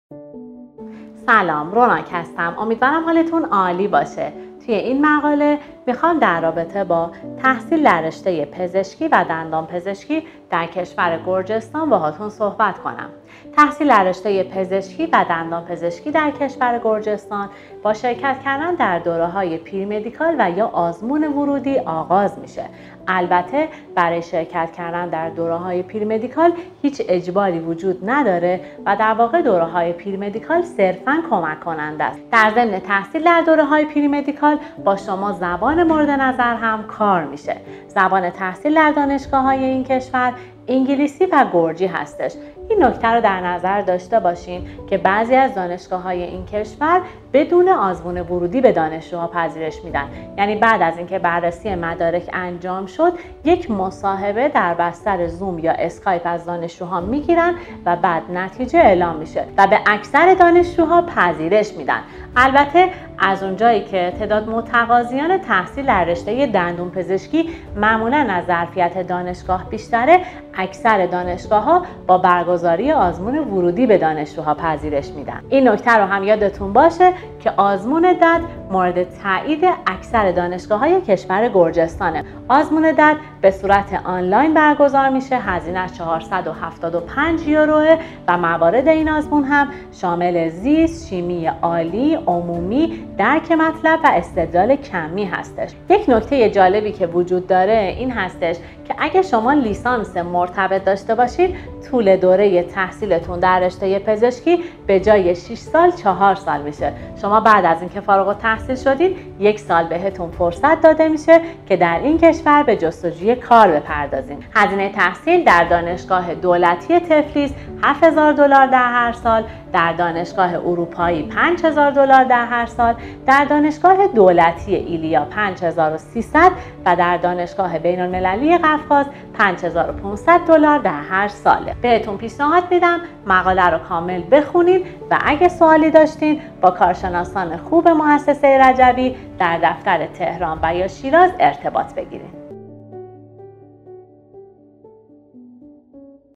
سلام، روناک هستم. امیدوارم حالتون عالی باشه. توی این مقاله میخوام در رابطه با تحصیل در رشته پزشکی و دندانپزشکی در کشور گرجستان باهاتون صحبت کنم. تحصیل در رشته پزشکی و دندانپزشکی در کشور گرجستان با شرکت کردن در دوره‌های پریمدیکال و یا آزمون ورودی آغاز میشه. البته برای شرکت کردن در دوره‌های پریمدیکال هیچ اجباری وجود نداره و در واقع دوره‌های پریمدیکال صرفاً کمک کننده است. در ضمن تحصیل در دوره‌های پریمدیکال با شما زبان مورد نظر هم کار میشه. زبان تحصیل در دانشگاه‌های این کشور انگلیسی و گرجی هستش. این نکته رو در نظر داشته باشین که بعضی از دانشگاه‌های این کشور بدون آزمون ورودی به دانشجوها پذیرش میدن. یعنی بعد از اینکه بررسی مدارک انجام شد، یک مصاحبه در بستر زوم یا اسکایپ از دانشجوها میگیرن و بعد نتیجه اعلام میشه و به اکثر دانشجوها پذیرش میدن. البته از اونجایی که تعداد متقاضیان تحصیل در رشته دندانپزشکی معمولا از ظرفیت دانشگاه بیشتره، اکثر دانشگاه‌ها با برگزاری آزمون ورودی به دانشجوها پذیرش میدن. این نکته رو هم یادتون باشه که آزمون دد مورد تایید اکثر دانشگاه‌های کشور گرجستانه. آزمون دد به صورت آنلاین برگزار میشه. هزینه‌اش 475 یوروه و موارد این آزمون هم شامل زیست، شیمی عالی، عمومی، درک مطلب و استدلال کمی هستش. یک نکته جالبی که وجود داره این هستش که اگه شما لیسانس مرتبط داشته باشید، طول دوره تحصیلتون در رشته پزشکی به جای 6 سال 4 سال میشه. شما بعد از اینکه فارغ التحصیل شدید، 1 سال بهتون فرصت داده میشه که در این کشور به جستجوی کار بپردازین. هزینه تحصیل در دانشگاه دولتی تفلیس $7000 در هر سال، در دانشگاه اروپایی $5000 در هر سال، در دانشگاه دولتی ایلیا $5300 و در دانشگاه بین المللی قفقاز $5500 در هر ساله. بهتون پیشنهاد میدم مقاله رو کامل بخونید و اگه سوالی داشتین با کارشناسان خوب مؤسسه رجبی در دفتر تهران و یا شیراز ارتباط بگیرید.